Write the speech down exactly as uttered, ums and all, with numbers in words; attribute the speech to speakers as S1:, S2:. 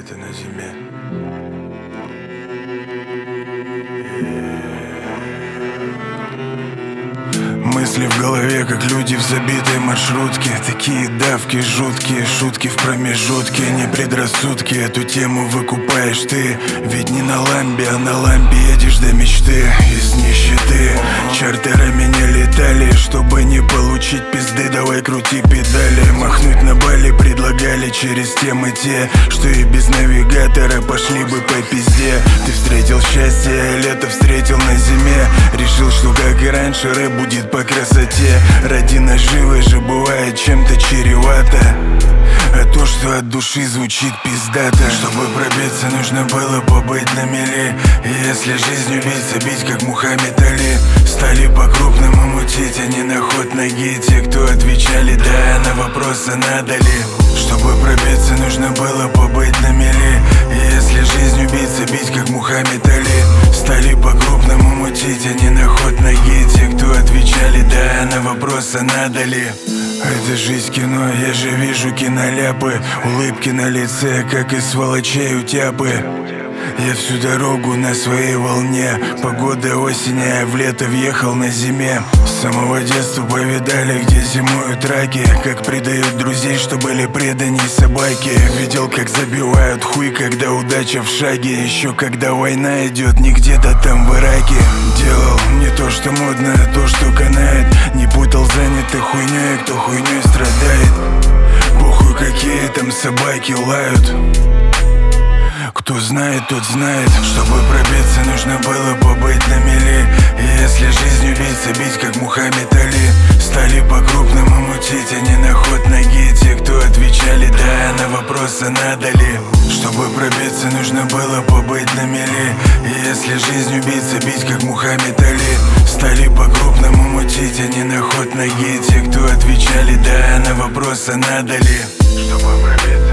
S1: где-то на зиме. Мысли в голове, как люди в забитой маршрутке. Такие давки жуткие, шутки в промежутке. Не предрассудки, эту тему выкупаешь ты. Ведь не на ламбе, а на лампе едешь до мечты. Из нищеты чартерами не летали, чтобы не получить пизды. Давай крути педали. Махнуть на Бали предлагали через темы те, что и без навигатора пошли бы по пизде. Ты встретил счастье, а лето встретил на зиме. Решил, что как и раньше рэп будет по красоте. Ради наживы же бывает чем-то чревато, а то, что от души звучит пиздато. Чтобы пробиться, нужно было побыть на мели. И если жизнь убийца, бить как Мухаммед Али. Стали по-крупному мутить, а не на ход ноги. Те, кто отвечали да на вопросы надо ли. Чтобы пробиться, нужно было побыть на мели. И если жизнь убийца, бить как Мухаммед Али. Стали по-крупному мутить, а не на ход ноги. Те, кто отвечали да на вопросы надо ли. Это жизнь кино, я же вижу киноляпы. Улыбки на лице, как из сволочей утяпы. Я всю дорогу на своей волне. Погода осень, а я в лето въехал на зиме. С самого детства повидали, где зимуют раки. Как предают друзей, что были преданней собаки. Видел, как забивают хуй, когда удача в шаге. Еще когда война идет, не где-то там в Ираке. Делал не то, что модно, а то, что канает. Не путал занятых хуйней, кто хуйней страдает. Похуй, какие там собаки лают. Кто знает, тот знает. Чтобы пробиться, нужно было побыть на мели. И если жизнь убийца, бить как Мухаммед Али. Стали по-крупному мутить, а не на ход ноги. Те, кто отвечали да на вопросы надо ли. Чтобы пробиться, нужно было побыть на мели. И если жизнь убийца, бить как Мухаммед Али. Стали по-крупному мутить, а не на ход ноги. Те, кто отвечали да на вопросы надо ли. Чтобы пробиться.